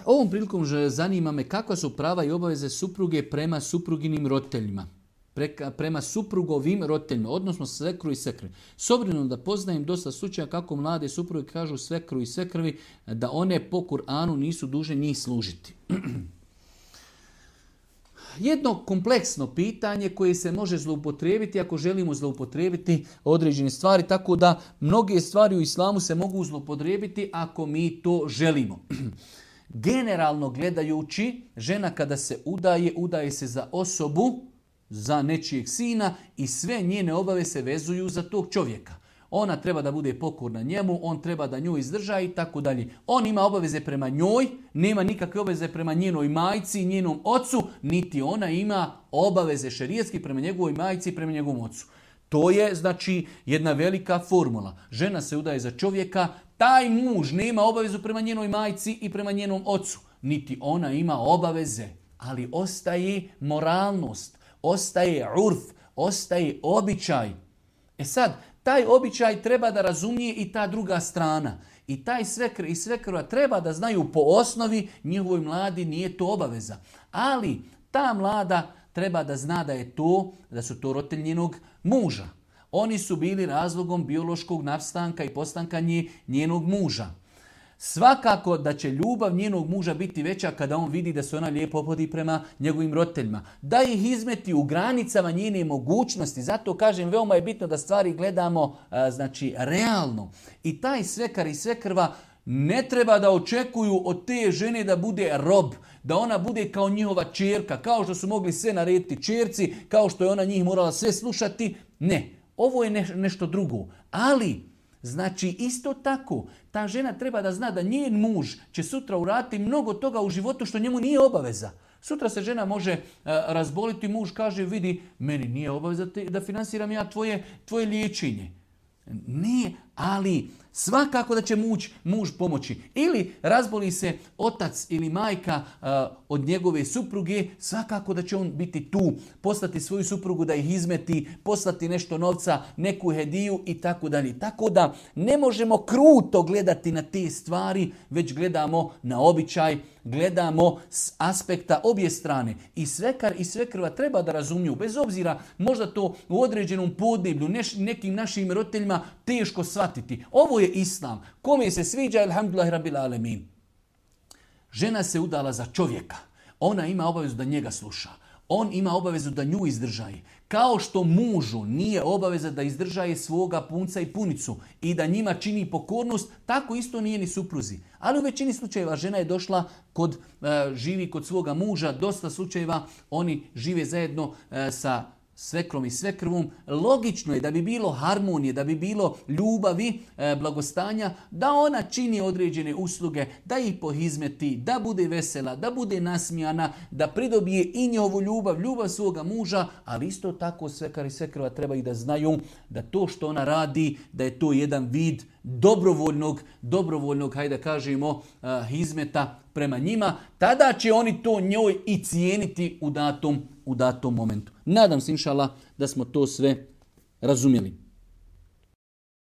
Ovom prilikom zanima me kakva su prava i obaveze supruge prema supruginim roditeljima. Prema suprugovim roditeljima, odnosno svekru i svekrvi. S obzirom da poznajem dosta slučaja kako mlade supruge kažu svekru i svekrvi da one po Kur'anu nisu dužne njih služiti. Jedno kompleksno pitanje koje se može zloupotrijebiti ako želimo zloupotrijebiti određene stvari, tako da mnoge stvari u islamu se mogu zloupotrijebiti ako mi to želimo. Generalno gledajući, žena kada se udaje se za osobu, za nečijeg sina i sve njene obaveze se vezuju za tog čovjeka. Ona treba da bude pokorna njemu, on treba da nju izdrža i tako dalje. On ima obaveze prema njoj, nema nikakve obaveze prema njenoj majci i njenom ocu, niti ona ima obaveze šerijatski prema njegovoj majci i prema njegovom ocu. To je znači jedna velika formula. Žena se udaje za čovjeka, taj muž nema obavezu prema njenoj majci i prema njenom ocu, niti ona ima obaveze, ali ostaje moralnost, ostaje urf, ostaje običaj. Sad, taj običaj treba da razumije i ta druga strana. I taj svekr i svekrva treba da znaju po osnovi njihovoj mladi nije to obaveza. Ali ta mlada treba da zna da su to roditelji njenog muža. Oni su bili razlogom biološkog nastanka i postanka njenog muža. Svakako da će ljubav njenog muža biti veća kada on vidi da se ona lijepo ophodi prema njegovim roditeljima. Da ih izmeti u granicama njene mogućnosti. Zato kažem, veoma je bitno da stvari gledamo realno. I taj svekar i svekrva ne treba da očekuju od te žene da bude rob, da ona bude kao njihova ćerka, kao što su mogli sve narediti ćerci, kao što je ona njih morala sve slušati. Ne, ovo je nešto drugo. Ali znači isto tako, ta žena treba da zna da njen muž će sutra uraditi mnogo toga u životu što njemu nije obaveza. Sutra se žena može razboliti, muž kaže vidi, meni nije obaveza da finansiram ja tvoje liječenje. Ne, ali svakako da će muž pomoći. Ili razboli se otac ili majka od njegove supruge, svakako da će on biti tu, poslati svoju suprugu da ih izmeti, poslati nešto novca, neku hediju i tako dalje. Tako da ne možemo kruto gledati na te stvari, već gledamo na običaj, gledamo s aspekta obje strane. I svekar i svekrva treba da razumiju, bez obzira možda to u određenom podneblju nekim našim roditeljima teško shvatiti. Ovo je islam. Kome se sviđa, alhamdulillah rabbil alemin. Žena se udala za čovjeka. Ona ima obavezu da njega sluša. On ima obavezu da nju izdržaje. Kao što mužu nije obaveza da izdržaje svoga punca i punicu i da njima čini pokornost, tako isto nije ni supruzi. Ali u većini slučajeva žena je došla živi kod svoga muža, dosta slučajeva oni žive zajedno sa svekrom i svekrvom. Logično je da bi bilo harmonije, da bi bilo ljubavi, blagostanja, da ona čini određene usluge, da ih pohizmeti, da bude vesela, da bude nasmijana, da pridobije i njihovu ljubav svoga muža, ali isto tako svekar i svekrva treba i da znaju da to što ona radi, da je to jedan vid dobrovoljnog, hajde kažemo, hizmeta prema njima, tada će oni to njoj i cijeniti u datom momentu. Nadam se, inšallah, da smo to sve razumjeli.